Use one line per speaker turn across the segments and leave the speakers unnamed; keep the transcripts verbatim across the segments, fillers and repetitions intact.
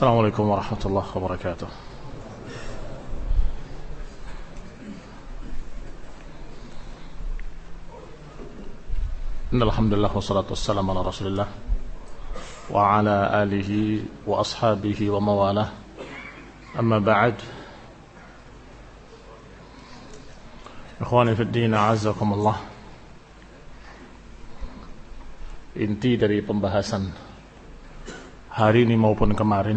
Assalamualaikum warahmatullahi wabarakatuh. Alhamdulillah wassalatu wassalamu ala Rasulillah wa ala alihi wa ashabihi wa mawalah. Amma ba'd. Ikhwani fi din, a'azzakumullah. Inti dari pembahasan hari ini maupun kemarin,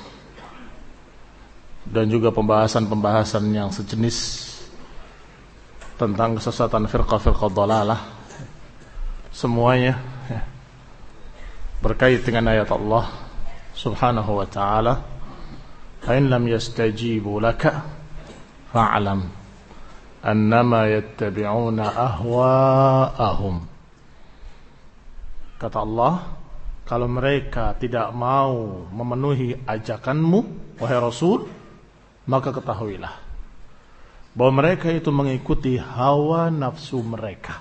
dan juga pembahasan-pembahasan yang sejenis tentang kesesatan firqah-firqah dhalalah, semuanya ya, berkait dengan ayat Allah subhanahu wa ta'ala, "Fa'in lam yastajibu laka fa'lam annama yattabi'una ahwa'ahum." Kata Allah, kalau mereka tidak mau memenuhi ajakanmu, wahai Rasul, maka ketahuilah bahwa mereka itu mengikuti hawa nafsu mereka.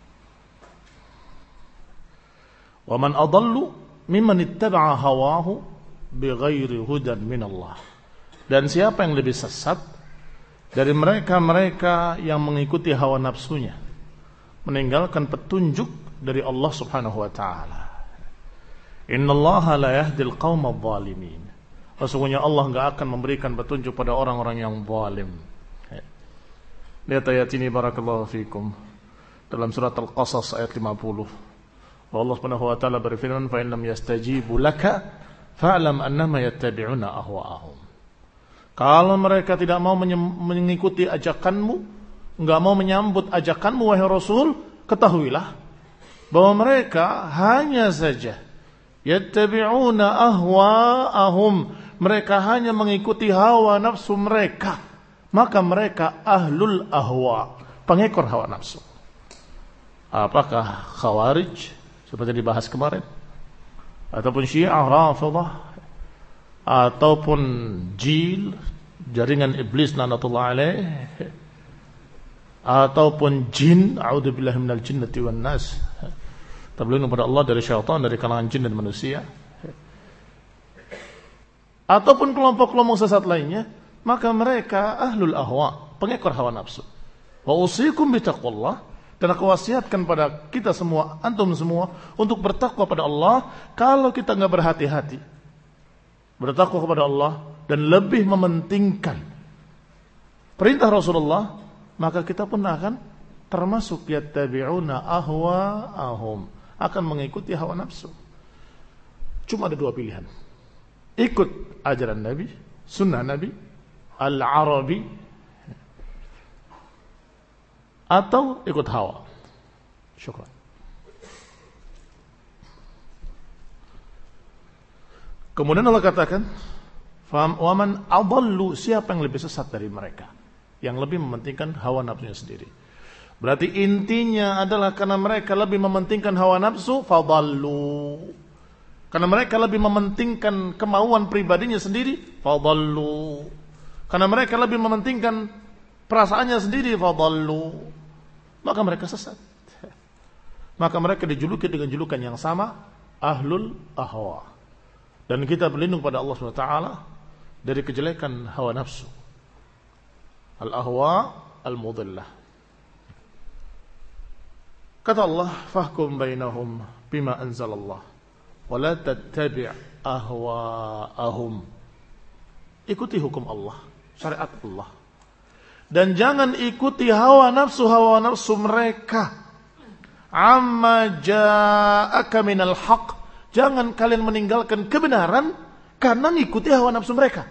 Wa man adallu mimman ittaba'a hawahu bighairi hudan minallah. Dan siapa yang lebih sesat dari mereka-mereka yang mengikuti hawa nafsunya, meninggalkan petunjuk dari Allah Subhanahu wa ta'ala. Innallaha la yahdil qaumadh dhalimin. Sesungguhnya Allah enggak akan memberikan petunjuk pada orang-orang yang zalim. Lihat ayat ini barakallahu fikum dalam surat Al-Qasas ayat lima puluh. Allah Subhanahu wa taala berfirman, "Fa in lam yastajibu laka fa'lam annama yattabi'una ahwa'ahum." Kalau mereka tidak mau mengikuti ajakanmu, enggak mau menyambut ajakanmu wahai Rasul, ketahuilah bahwa mereka hanya saja yattabi'una ahwa'ahum, mereka hanya mengikuti hawa nafsu mereka. Maka mereka ahlul ahwa, pengekor hawa nafsu. Apakah Khawarij seperti dibahas kemarin, ataupun Syiah Rafidhah, ataupun Jil, jaringan iblis laknatullah alaih, ataupun jin, a'udzubillahi minal jinnati wan nas, terlindung kepada Allah dari syaitan, dari kalangan jin dan manusia, ataupun kelompok-kelompok sesat lainnya, maka mereka ahlul ahwa, pengekor hawa nafsu. Wa usikum bitaqwallah, dan aku wasiatkan pada kita semua, antum semua, untuk bertakwa pada Allah. Kalau kita enggak berhati-hati bertakwa kepada Allah dan lebih mementingkan perintah Rasulullah, maka kita pun akan termasuk yattabi'una ahwa'ahum, akan mengikuti hawa nafsu. Cuma ada dua pilihan: ikut ajaran Nabi, sunnah Nabi al-Arabi, atau ikut hawa. Syukran. Kemudian Allah katakan, "Wa man adallu", siapa yang lebih sesat dari mereka, yang lebih mementingkan hawa nafsunya sendiri. Berarti intinya adalah karena mereka lebih mementingkan hawa nafsu, fadallu. Karena mereka lebih mementingkan kemauan pribadinya sendiri, fadallu. Karena mereka lebih mementingkan perasaannya sendiri, fadallu. Maka mereka sesat. Maka mereka dijuluki dengan julukan yang sama, ahlul ahwa. Dan kita berlindung pada Allah subhanahu wa taala dari kejelekan hawa nafsu, al-ahwa al-mudillah. Kata Allah, "Fahkum bainahum bima anzalallah wa la tattabi' ahwa'ahum." Ikuti hukum Allah, syariat Allah, dan jangan ikuti hawa nafsu hawa nafsu mereka. Amma ja'aka minal haqq, jangan kalian meninggalkan kebenaran karena mengikuti hawa nafsu mereka.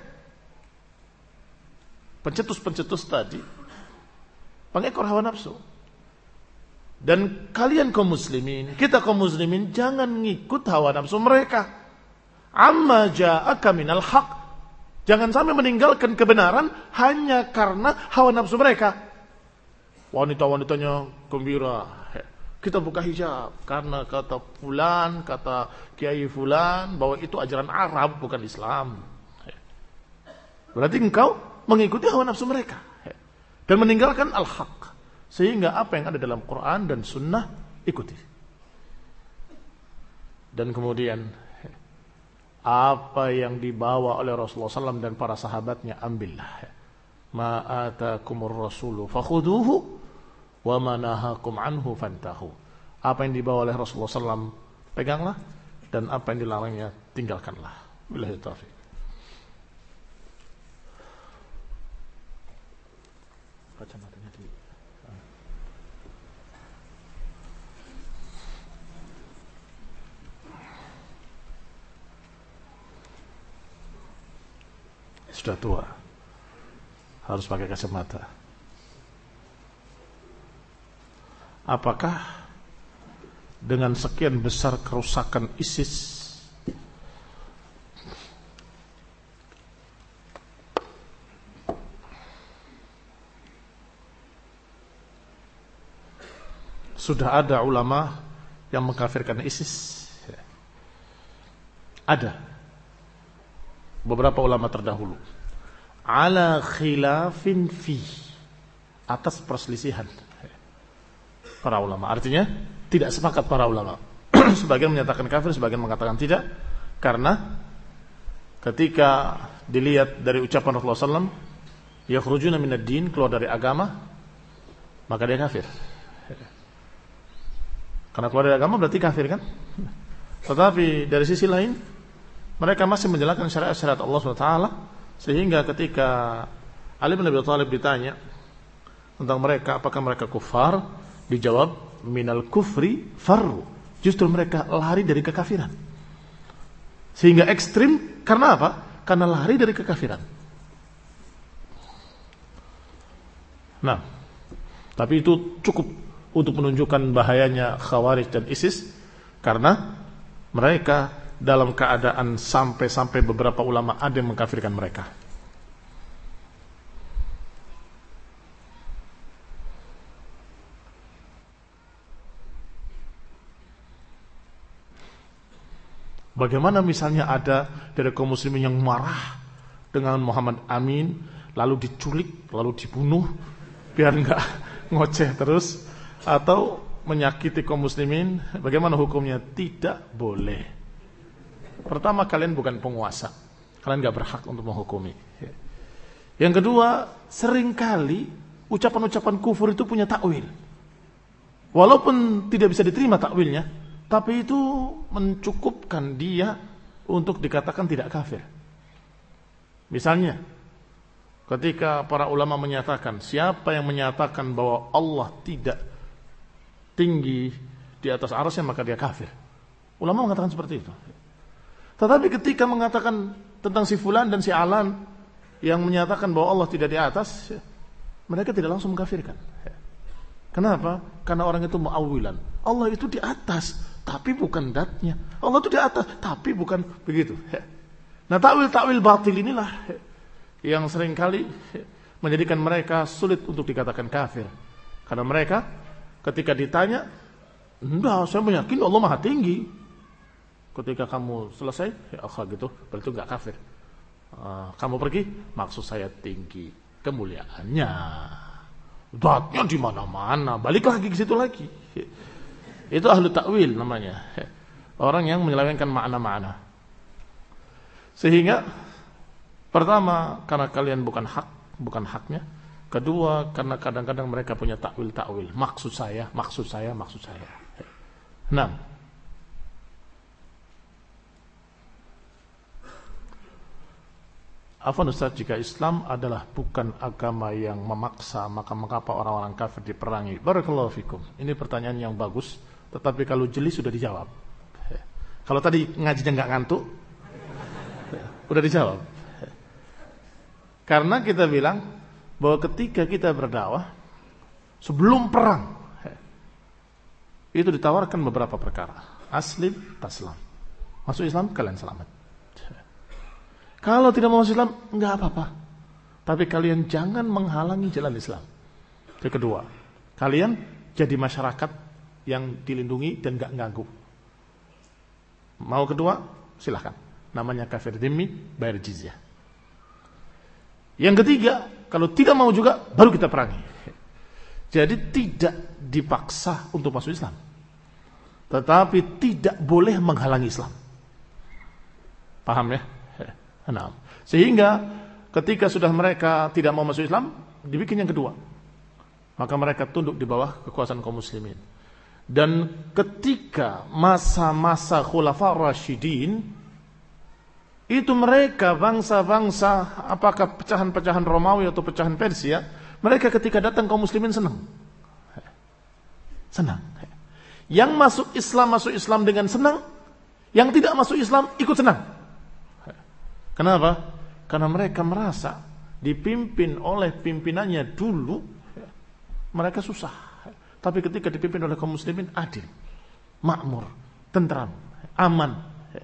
Pencetus-pencetus tadi pengekor hawa nafsu. Dan kalian kaum muslimin, kita kaum muslimin, jangan ngikut hawa nafsu mereka. Amma ja'aka minal haqq, jangan sampai meninggalkan kebenaran hanya karena hawa nafsu mereka. Wanita-wanitanya gembira, kita buka hijab karena kata fulan, kata kiai fulan bahwa itu ajaran Arab bukan Islam. Berarti engkau mengikuti hawa nafsu mereka dan meninggalkan al-haq. Sehingga apa yang ada dalam Quran dan Sunnah ikuti. Dan kemudian Apa yang dibawa oleh Rasulullah sallallahu alaihi wasallam dan para sahabatnya, ambillah. Ma atakumur rasulu fakhuduhu wa ma nahakum anhu fantahu. Apa yang dibawa oleh Rasulullah sallallahu alaihi wasallam peganglah, dan apa yang dilarangnya tinggalkanlah. Billahi taufiq. Kacamatanya di sudah tua, harus pakai kacamata. Apakah dengan sekian besar kerusakan ISIS sudah ada ulama yang mengkafirkan ISIS? Ada beberapa ulama terdahulu, ala khilafin fi, atas perselisihan para ulama. Artinya tidak sepakat para ulama. Sebagian menyatakan kafir, sebagian mengatakan tidak. Karena ketika dilihat dari ucapan Rasulullah sallallahu alaihi wasallam, yakhrujuna minad din, keluar dari agama, maka dia kafir. Karena keluar dari agama berarti kafir kan? Tetapi dari sisi lain, mereka masih menjalankan syariat-syariat Allah subhanahu wa taala, sehingga ketika Ali bin Abi Thalib ditanya tentang mereka, apakah mereka kufar, dijawab minal kufri farru, justru mereka lari dari kekafiran. Sehingga ekstrim karena apa? Karena lari dari kekafiran. Nah, tapi itu cukup untuk menunjukkan bahayanya Khawarij dan ISIS, karena mereka dalam keadaan sampai-sampai beberapa ulama ada yang mengkafirkan mereka. Bagaimana misalnya ada dari kaum muslimin yang marah dengan Muhammad Amin, lalu diculik, lalu dibunuh biar enggak ngoceh terus, atau menyakiti kaum muslimin, bagaimana hukumnya? Tidak boleh. Pertama, kalian bukan penguasa, kalian gak berhak untuk menghukumi. Yang kedua, seringkali ucapan-ucapan kufur itu punya takwil. Walaupun tidak bisa diterima takwilnya, tapi itu mencukupkan dia untuk dikatakan tidak kafir. Misalnya, ketika para ulama menyatakan, siapa yang menyatakan bahwa Allah tidak tinggi di atas arsy-Nya, maka dia kafir. Ulama mengatakan seperti itu. Tetapi ketika mengatakan tentang si fulan dan si alan yang menyatakan bahwa Allah tidak di atas, mereka tidak langsung mengkafirkan. Kenapa? Karena orang itu mu'awwilan. Allah itu di atas, tapi bukan datnya. Allah itu di atas, tapi bukan begitu. Nah, takwil-takwil batil inilah yang seringkali menjadikan mereka sulit untuk dikatakan kafir. Karena mereka ketika ditanya, enggak, saya meyakini Allah Maha Tinggi. Ketika kamu selesai, ya Allah gitu, berarti enggak kafir. Uh, kamu pergi, maksud saya tinggi kemuliaannya, zatnya di mana-mana. Balik lagi ke situ lagi. Itu ahlu takwil namanya. Orang yang menyelewengkan makna-makna. Sehingga pertama, karena kalian bukan hak, bukan haknya. Kedua, karena kadang-kadang mereka punya takwil-takwil. Maksud saya, maksud saya, maksud saya. Nah, Afwan Ustaz, jika Islam adalah bukan agama yang memaksa, maka mengapa orang-orang kafir diperangi? Barakallahu fikum. Ini pertanyaan yang bagus, tetapi kalau jeli sudah dijawab. Kalau tadi ngajinya nggak ngantuk, udah dijawab. Karena kita bilang bahwa ketika kita berdakwah sebelum perang, itu ditawarkan beberapa perkara. Aslim, taslam. Masuk Islam, kalian selamat. Kalau tidak mau Islam, enggak apa-apa. Tapi kalian jangan menghalangi jalan Islam. Yang kedua, kalian jadi masyarakat yang dilindungi dan enggak ganggu. Mau kedua, silahkan. Namanya kafir dhimmi, bayar jizyah. Yang ketiga, kalau tidak mau juga, baru kita perangi. Jadi tidak dipaksa untuk masuk Islam, tetapi tidak boleh menghalangi Islam. Paham ya? Nah, sehingga ketika sudah mereka tidak mau masuk Islam, dibikin yang kedua. Maka mereka tunduk di bawah kekuasaan kaum muslimin. Dan ketika masa-masa Khulafa Rasyidin, itu mereka bangsa-bangsa, apakah pecahan-pecahan Romawi atau pecahan Persia, mereka ketika datang kaum muslimin senang. Senang. Yang masuk Islam, masuk Islam dengan senang. Yang tidak masuk Islam, ikut senang. Kenapa? Karena mereka merasa dipimpin oleh pimpinannya dulu, mereka susah. Tapi ketika dipimpin oleh kaum muslimin, adil, makmur, tentram, aman.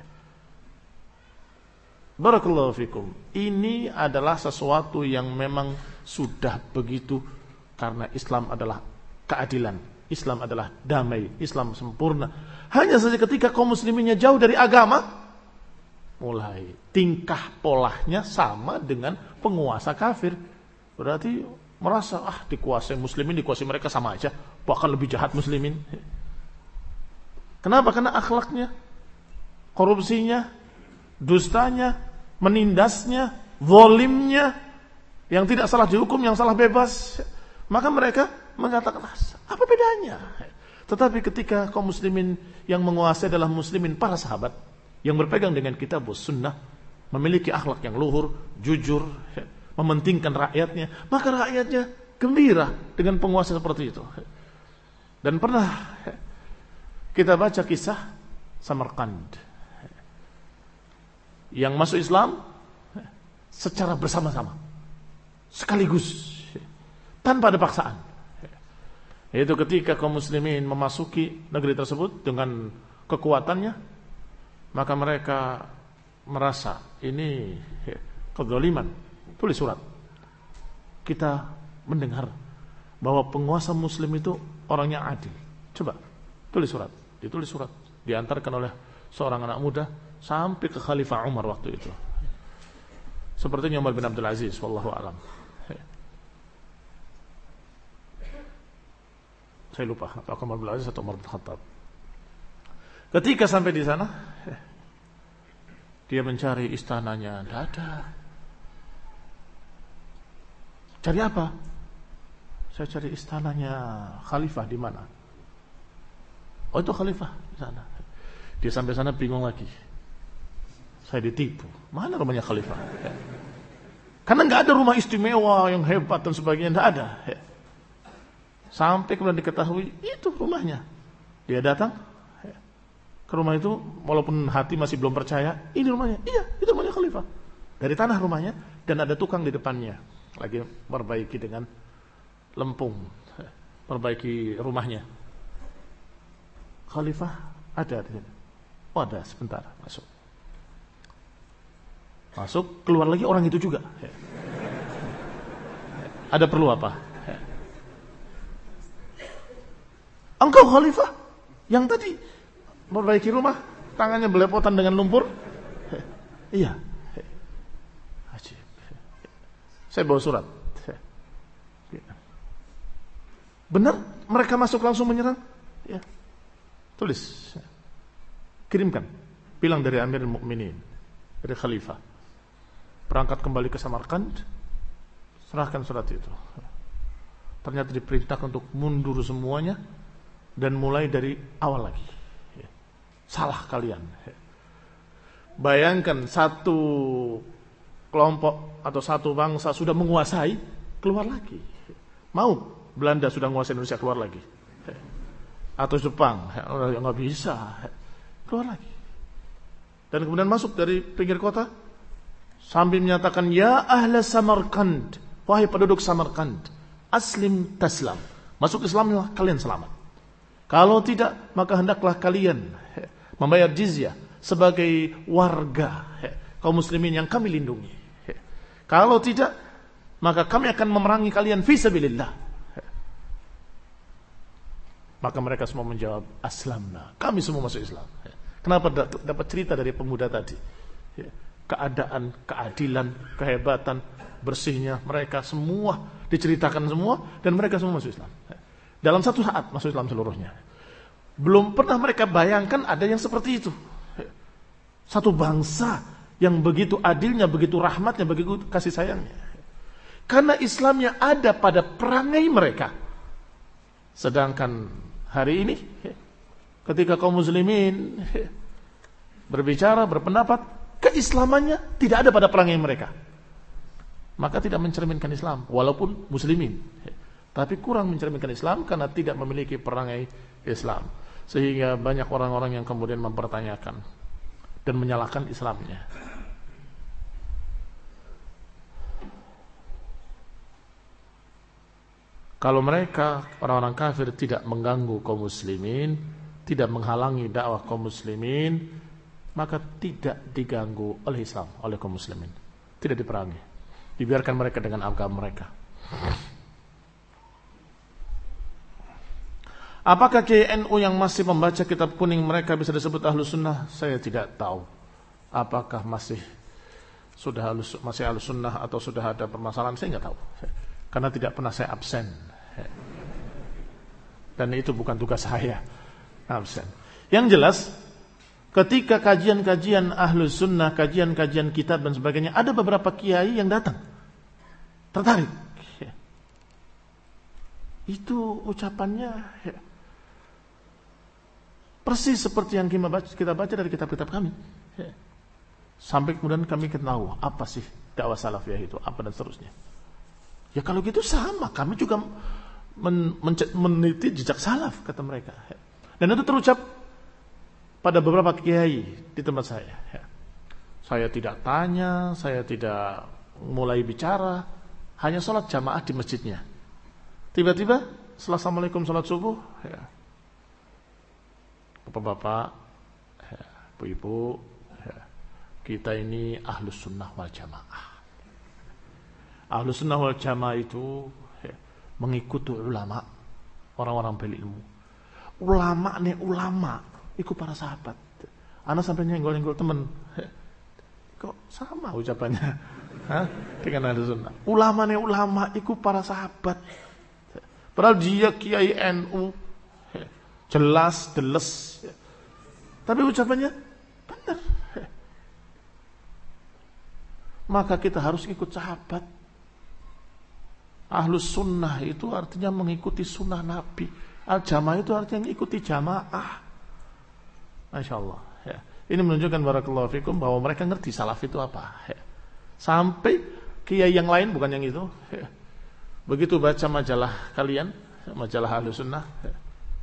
Barakallahu fikum. Ini adalah sesuatu yang memang sudah begitu, karena Islam adalah keadilan, Islam adalah damai, Islam sempurna. Hanya saja ketika kaum musliminnya jauh dari agama, mulai tingkah polanya sama dengan penguasa kafir. Berarti merasa ah dikuasai muslimin, dikuasai mereka sama aja, bahkan lebih jahat muslimin. Kenapa? Karena akhlaknya, korupsinya, dustanya, menindasnya, zalimnya, yang tidak salah dihukum, yang salah bebas. Maka mereka mengatakan, apa bedanya? Tetapi ketika kaum muslimin yang menguasai adalah muslimin para sahabat, yang berpegang dengan kitab sunnah, memiliki akhlak yang luhur, jujur, mementingkan rakyatnya, maka rakyatnya gembira dengan penguasa seperti itu. Dan pernah kita baca kisah Samarkand yang masuk Islam secara bersama-sama, sekaligus, tanpa ada paksaan. Yaitu ketika kaum muslimin memasuki negeri tersebut dengan kekuatannya, maka mereka merasa ini kezaliman. Tulis surat. Kita mendengar bahwa penguasa muslim itu orangnya adil. Coba tulis surat. Ditulis surat, diantarkan oleh seorang anak muda sampai ke Khalifah Umar waktu itu. Sepertinya Umar bin Abdul Aziz, wallahu a'lam. Saya lupa apakah Umar bin Abdul Aziz atau Umar bin Khattab. Ketika sampai di sana, dia mencari istananya, tidak ada. Cari apa? Saya cari istananya khalifah di mana? Oh, itu khalifah di sana. Dia sampai sana bingung lagi. Saya ditipu. Mana rumahnya khalifah? Karena nggak ada rumah istimewa yang hebat dan sebagainya, nggak ada. Sampai kemudian diketahui itu rumahnya. Dia datang ke rumah itu, walaupun hati masih belum percaya, ini rumahnya. Iya, itu rumahnya khalifah. Dari tanah rumahnya, dan ada tukang di depannya lagi perbaiki dengan lempung, perbaiki rumahnya. Khalifah ada di sini. Oh, ada, sebentar, masuk. Masuk, keluar lagi orang itu juga. Ada perlu apa? Engkau khalifah yang tadi memperbaiki rumah, tangannya belepotan dengan lumpur? Iya. Ajib. Saya bawa surat. Benar mereka masuk langsung menyerang? Ya. Tulis. Kirimkan. Bilang dari Amirul Mukminin, dari khalifah. Berangkat kembali ke Samarkand, serahkan surat itu. Ternyata diperintahkan untuk mundur semuanya dan mulai dari awal lagi. Salah kalian. Bayangkan satu kelompok atau satu bangsa sudah menguasai, keluar lagi. Mau Belanda sudah menguasai Indonesia, keluar lagi. Atau Jepang, nggak bisa, keluar lagi. Dan kemudian masuk dari pinggir kota sambil menyatakan, ya ahla Samarkand, wahai penduduk Samarkand, aslim taslam, masuk Islamlah kalian selamat. Kalau tidak, maka hendaklah kalian membayar jizyah sebagai warga kaum muslimin yang kami lindungi. Kalau tidak, maka kami akan memerangi kalian fi sabilillah. Maka mereka semua menjawab, aslamna, kami semua masuk Islam. Kenapa dapat cerita dari pemuda tadi? Keadaan, keadilan, kehebatan, bersihnya mereka semua diceritakan semua, dan mereka semua masuk Islam. Dalam satu saat masuk Islam seluruhnya. Belum pernah mereka bayangkan ada yang seperti itu. Satu bangsa yang begitu adilnya, begitu rahmatnya, begitu kasih sayangnya. Karena Islamnya ada pada perangai mereka. Sedangkan hari ini ketika kaum muslimin berbicara, berpendapat, keislamannya tidak ada pada perangai mereka, maka tidak mencerminkan Islam, walaupun muslimin, tapi kurang mencerminkan Islam karena tidak memiliki perangai Islam. Sehingga banyak orang-orang yang kemudian mempertanyakan dan menyalahkan Islamnya. Kalau mereka, orang-orang kafir, tidak mengganggu kaum muslimin, tidak menghalangi dakwah kaum muslimin, maka tidak diganggu oleh Islam, oleh kaum muslimin. Tidak diperangi. Dibiarkan mereka dengan agama mereka. Apakah K N U yang masih membaca kitab kuning mereka bisa disebut Ahlus Sunnah? Saya tidak tahu. Apakah masih sudah halus, masih Ahlus Sunnah atau sudah ada permasalahan? Saya nggak tahu. Karena tidak pernah saya absen. Dan itu bukan tugas saya absen. Yang jelas, ketika kajian-kajian Ahlus Sunnah, kajian-kajian kitab dan sebagainya, ada beberapa kiai yang datang tertarik. Itu ucapannya persis seperti yang kita baca dari kitab-kitab kami. Sampai kemudian kami tahu apa sih dakwah salafiyah itu, apa dan seterusnya. Ya kalau gitu sama, kami juga men- men- meneliti jejak salaf, kata mereka. Dan itu terucap pada beberapa kiai di tempat saya. Saya tidak tanya, saya tidak mulai bicara, hanya sholat jamaah di masjidnya. Tiba-tiba setelah assalamualaikum sholat subuh, ya, bapak-bapak, ya, ibu-ibu, ya, kita ini Ahlus Sunnah wal Jamaah. Ahlus Sunnah wal Jamaah itu ya, mengikuti ulama, orang-orang berilmu. Ulama nih ulama, ikut para sahabat. Anak sampai nyenggol-nyenggol temen, ya, kok sama ucapannya Hah? dengan Ahlus Sunnah. Ulama nih ulama, ikut para sahabat. Padahal dia kiai N U, ya, jelas, deles, ya. Tapi ucapannya benar. Ya. Maka kita harus ikut sahabat. Ahlus Sunnah itu artinya mengikuti sunnah Nabi. Al-Jamaah itu artinya mengikuti jamaah. Masya Allah. Ya. Ini menunjukkan barakallahu fikum bahwa mereka ngerti salaf itu apa. Ya. Sampai kiai yang lain bukan yang itu. Ya. Begitu baca majalah kalian, majalah Ahlus Sunnah, ya,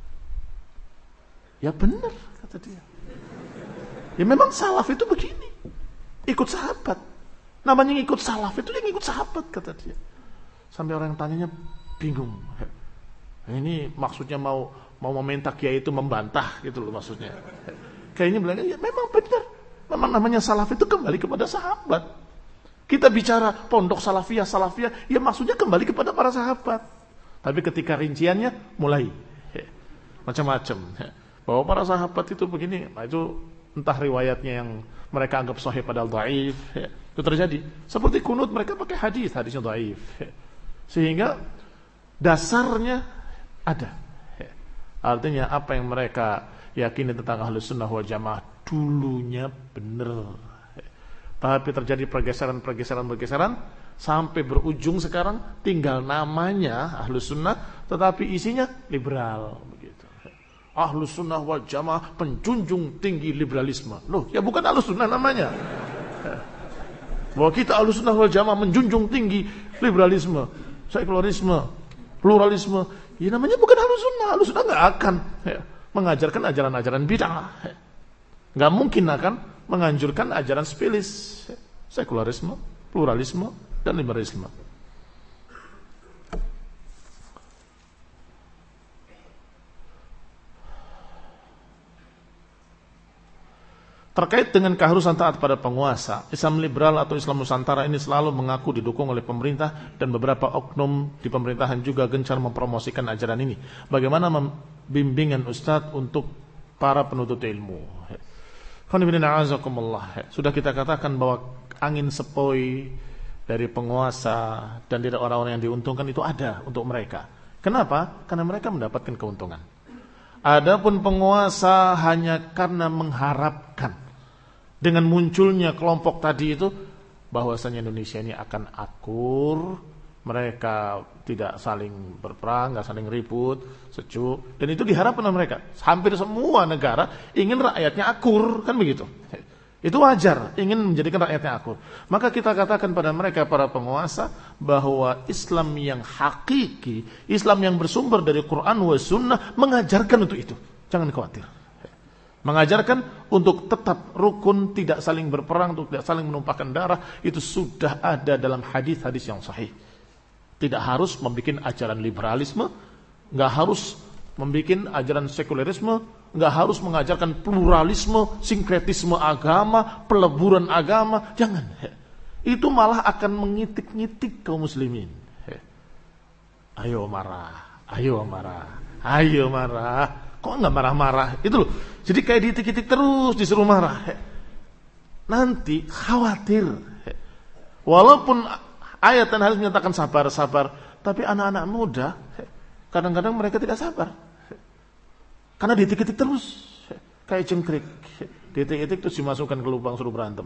ya benar kata dia. Ya memang salaf itu begini, ikut sahabat. Namanya ikut salaf itu yang ikut sahabat kata dia. Sampai orang yang tanyanya bingung. Ini maksudnya mau mau meminta kiai itu membantah gitu loh maksudnya. Kayak ini bilang ya memang benar. Memang namanya salaf itu kembali kepada sahabat. Kita bicara pondok salafiyah salafiyah, ya maksudnya kembali kepada para sahabat. Tapi ketika rinciannya mulai macam-macam. Bahwa para sahabat itu begini, nah itu entah riwayatnya yang mereka anggap sahih padahal dhaif. Itu terjadi. Seperti kunut mereka pakai hadis, hadisnya dhaif. Sehingga dasarnya ada. Artinya apa yang mereka yakini tentang Ahlus Sunnah wal Jamaah dulunya benar. Tapi terjadi pergeseran-pergeseran-pergeseran sampai berujung sekarang tinggal namanya Ahlus Sunnah, tetapi isinya liberal begitu. Ahlus Sunnah wal Jamaah penjunjung tinggi liberalisme. Loh, ya bukan Ahlus Sunnah namanya. Bahwa kita Ahlus Sunnah wal Jamaah menjunjung tinggi liberalisme, sekularisme, pluralisme, ya namanya bukan Ahlus Sunnah. Ahlus Sunnah nggak akan ya, mengajarkan ajaran-ajaran bid'ah, nggak mungkin akan menganjurkan ajaran spesialis, sekularisme, pluralisme, dan liberalisme. Terkait dengan keharusan taat pada penguasa, Islam liberal atau Islam Nusantara ini selalu mengaku didukung oleh pemerintah dan beberapa oknum di pemerintahan juga gencar mempromosikan ajaran ini. Bagaimana bimbingan Ustadz untuk para penuntut ilmu? Sudah kita katakan bahwa angin sepoi dari penguasa dan dari orang-orang yang diuntungkan itu ada untuk mereka. Kenapa? Karena mereka mendapatkan keuntungan. Adapun penguasa hanya karena mengharapkan dengan munculnya kelompok tadi itu, bahwasanya Indonesia ini akan akur, mereka tidak saling berperang, nggak saling ribut, sejuk, dan itu diharapkan oleh mereka. Hampir semua negara ingin rakyatnya akur, kan begitu. Itu wajar, ingin menjadikan rakyatnya akur. Maka kita katakan pada mereka, para penguasa, bahwa Islam yang hakiki, Islam yang bersumber dari Quran wa Sunnah, mengajarkan untuk itu. Jangan khawatir. Mengajarkan untuk tetap rukun, tidak saling berperang, untuk tidak saling menumpahkan darah, itu sudah ada dalam hadis-hadis yang sahih. Tidak harus membuat ajaran liberalisme, nggak harus membuat ajaran sekulerisme, nggak harus mengajarkan pluralisme, sinkretisme agama, peleburan agama. Jangan. Itu malah akan mengitik-ngitik kaum muslimin. Ayo marah, ayo marah, ayo marah. Kok nggak marah-marah? Itu loh. Jadi kayak diitik-itik terus, disuruh marah. Nanti khawatir. Walaupun ayat dan hadis menyatakan sabar-sabar, tapi anak-anak muda kadang-kadang mereka tidak sabar. Karena diitik-itik terus, kayak cengkrik. Diitik-itik terus dimasukkan ke lubang suruh berantem.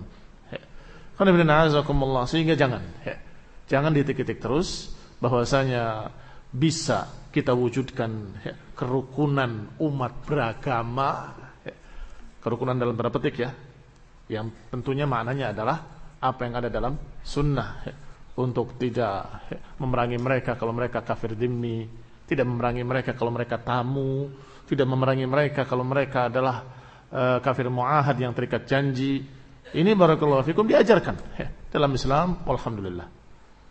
Sehingga jangan, jangan diitik-itik terus. Bahwasanya bisa kita wujudkan kerukunan umat beragama, kerukunan dalam tanda petik ya, yang tentunya maknanya adalah apa yang ada dalam sunnah, untuk tidak memerangi mereka kalau mereka kafir dhimmi, tidak memerangi mereka kalau mereka tamu, tidak memerangi mereka kalau mereka adalah uh, kafir mu'ahad yang terikat janji. Ini barakallahu fikum diajarkan ya, dalam Islam. Alhamdulillah.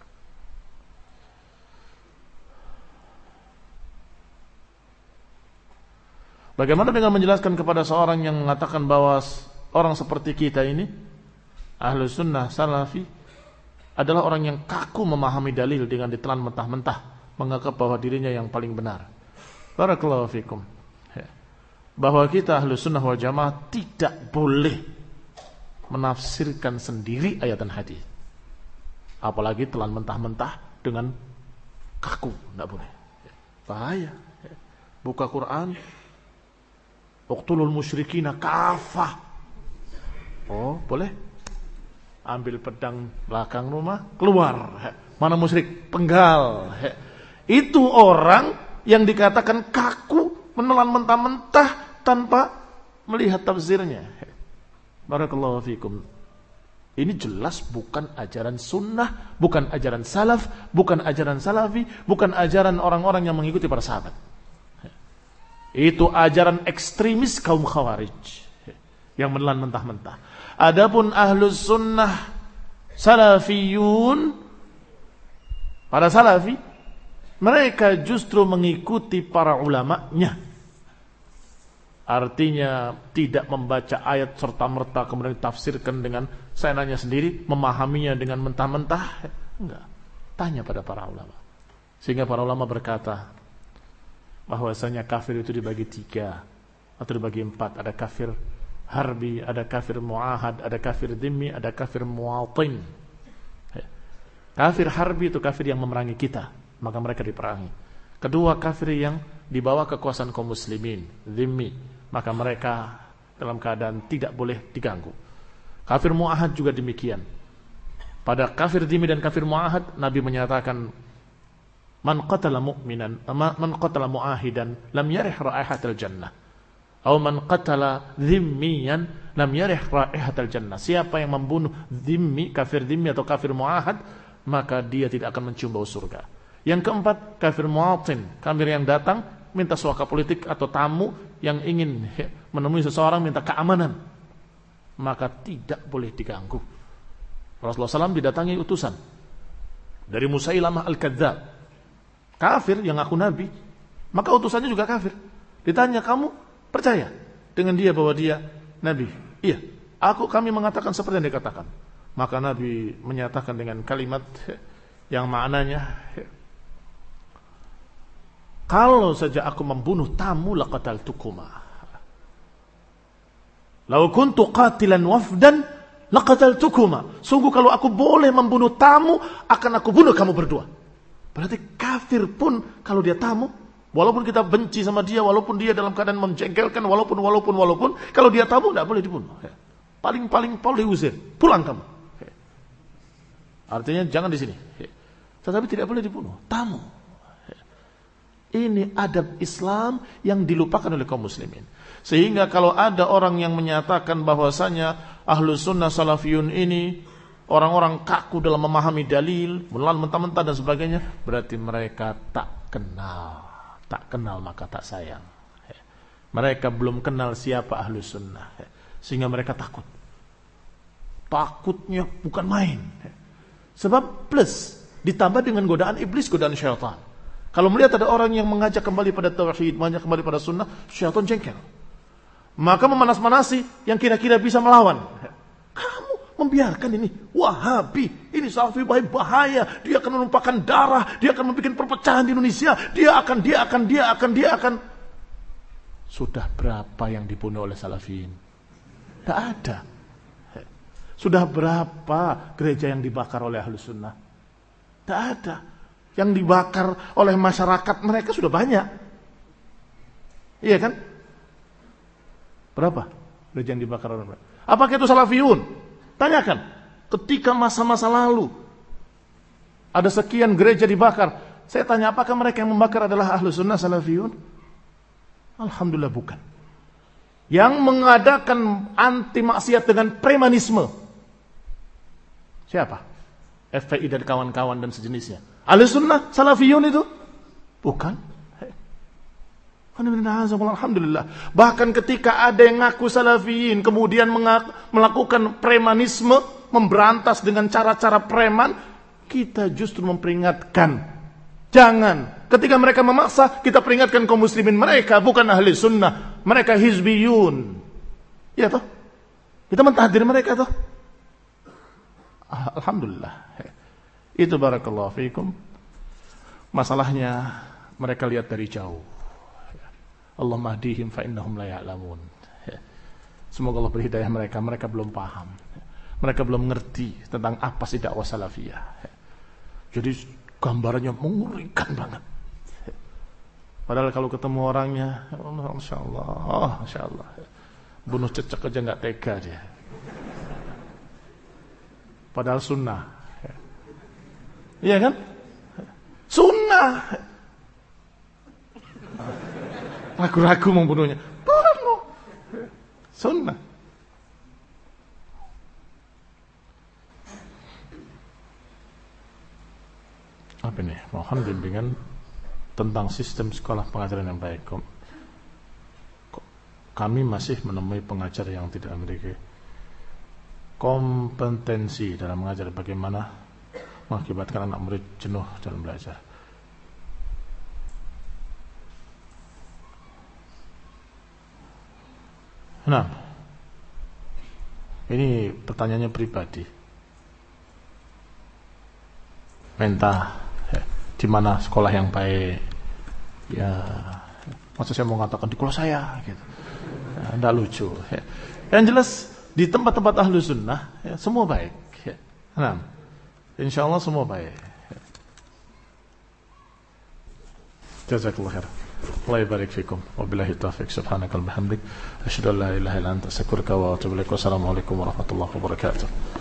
Bagaimana dengan menjelaskan kepada seorang yang mengatakan bahwa orang seperti kita ini, Ahlus Sunnah Salafi, adalah orang yang kaku memahami dalil dengan ditelan mentah-mentah, menganggap bahwa dirinya yang paling benar. Barakallahu fikum. Bahwa kita Ahlus Sunnah wal Jamaah tidak boleh menafsirkan sendiri ayat dan hadis. Apalagi telan mentah-mentah dengan kaku, tidak boleh. Bahaya. Buka Quran, uqtulul musyrikina kafah. Oh, boleh. Ambil pedang belakang rumah, keluar. Mana musyrik? Penggal. Itu orang yang dikatakan kaku, menelan mentah-mentah tanpa melihat tafsirnya. Barakallahu fikum. Ini jelas bukan ajaran sunnah, bukan ajaran salaf, bukan ajaran salafi, bukan ajaran orang-orang yang mengikuti para sahabat. Itu ajaran ekstremis kaum Khawarij yang menelan mentah-mentah. Adapun Ahlus Sunnah Salafiyun, para Salafi, mereka justru mengikuti para ulamanya. Artinya tidak membaca ayat serta-merta kemudian ditafsirkan dengan saenanya sendiri, memahaminya dengan mentah-mentah. Enggak. Tanya pada para ulama. Sehingga para ulama berkata bahwasanya kafir itu dibagi tiga atau dibagi empat. Ada kafir harbi, ada kafir mu'ahad, ada kafir dhimmi, ada kafir muwatin. Kafir harbi itu kafir yang memerangi kita, maka mereka diperangi. Kedua, kafir yang dibawa kekuasaan kaum muslimin, dhimmi, maka mereka dalam keadaan tidak boleh diganggu. Kafir mu'ahad juga demikian. Pada kafir dhimmi dan kafir mu'ahad, Nabi menyatakan, Man qatala mu'minan, man qatala mu'ahidan lam yarih raihatal jannah. Atau man qatala dhimmiyan lam yarih raihatal jannah. Siapa yang membunuh dhimmi, kafir dhimmi atau kafir mu'ahad, maka dia tidak akan mencium bau surga. Yang keempat, kafir mu'atin, kafir yang datang minta suaka politik atau tamu yang ingin menemui seseorang minta keamanan, maka tidak boleh diganggu. Rasulullah shallallahu alaihi wasallam didatangi utusan dari Musailamah al-Kadzdzab, kafir yang ngaku nabi, maka utusannya juga kafir. Ditanya, kamu percaya dengan dia bahwa dia nabi? Iya, aku kami mengatakan seperti yang dikatakan. Maka Nabi menyatakan dengan kalimat yang maknanya, kalau saja aku membunuh tamu laqataltukuma. Lau kuntu qatilan wafdan laqataltukuma. Sungguh kalau aku boleh membunuh tamu, akan aku bunuh kamu berdua. Berarti kafir pun kalau dia tamu, walaupun kita benci sama dia, walaupun dia dalam keadaan menjengkelkan, walaupun walaupun walaupun kalau dia tamu tidak boleh dibunuh. Paling-paling Paul diusir. Pulang kamu. Artinya jangan di sini. Tetapi tidak boleh dibunuh. Tamu. Ini adab Islam yang dilupakan oleh kaum muslimin. Sehingga kalau ada orang yang menyatakan bahwasanya Ahlus Sunnah Salafiyun ini orang-orang kaku dalam memahami dalil, menelan mentah-mentah dan sebagainya, berarti mereka tak kenal. Tak kenal maka tak sayang. Mereka belum kenal siapa Ahlus Sunnah, sehingga mereka takut. Takutnya bukan main. Sebab plus ditambah dengan godaan iblis, godaan syaitan. Kalau melihat ada orang yang mengajak kembali pada tauhid, mengajak kembali pada sunnah, syaitan jengkel. Maka memanas-manasi yang kira-kira bisa melawan. Kamu membiarkan ini Wahabi, ini Salafi bahaya, dia akan menumpahkan darah, dia akan membuat perpecahan di Indonesia, dia akan, dia akan, dia akan, dia akan. Sudah berapa yang dibunuh oleh Salafiyin? Tidak ada. Sudah berapa gereja yang dibakar oleh Ahlus Sunnah? Tidak ada. Yang dibakar oleh masyarakat mereka sudah banyak. Iya kan? Berapa gereja yang dibakar oleh mereka? Apakah itu Salafiyun? Tanyakan. Ketika masa-masa lalu ada sekian gereja dibakar, saya tanya apakah mereka yang membakar adalah Ahlus Sunnah Salafiyun? Alhamdulillah bukan. Yang mengadakan anti maksiat dengan premanisme siapa? F P I dan kawan-kawan dan sejenisnya. Ahlus Sunnah Salafiyun itu? Bukan. Alhamdulillah. Bahkan ketika ada yang ngaku Salafiyin kemudian mengaku, melakukan premanisme, memberantas dengan cara-cara preman, kita justru memperingatkan. Jangan. Ketika mereka memaksa, kita peringatkan kaum muslimin, mereka bukan ahli sunnah, mereka hizbiyun. Ya toh? Kita mentahdir mereka toh? Alhamdulillah. Itu barakallahu fiikum. Masalahnya mereka lihat dari jauh. Allahumma hdihim fa innahum la ya'lamun. Semoga Allah beri hidayah mereka, mereka belum paham. Mereka belum ngerti tentang apa sih dakwah salafiyah. Jadi gambarannya mengerikan banget. Padahal kalau ketemu orangnya, Allah, Masya Allah, oh, Masya Allah, bunuh cecek aja nggak tega dia. Padahal sunnah, iya kan? Sunnah. Ragu-ragu membunuhnya, bunuh. Sunnah. Apa ini? Mohon bimbingan tentang sistem sekolah pengajaran yang baik. Kami masih menemui pengajar yang tidak memiliki kompetensi dalam mengajar, bagaimana mengakibatkan anak murid jenuh dalam belajar. Nah, ini pertanyaannya pribadi. Minta di mana sekolah yang baik? Ya, maksud saya mau mengatakan di sekolah saya, gitu. Ya, tidak lucu. Ya. Yang jelas di tempat-tempat ahlu sunnah, ya, semua baik. Ya. Nah, insya Allah semua baik. Ya. Jazakallah khair. Allah yabarik fikum. Wabillahi taufiq. Subhanakal bihamdik. Asyhadu an la ilaha illa anta astaghfiruka wa atubu ilaik. Wassalamualaikum warahmatullahi wabarakatuh.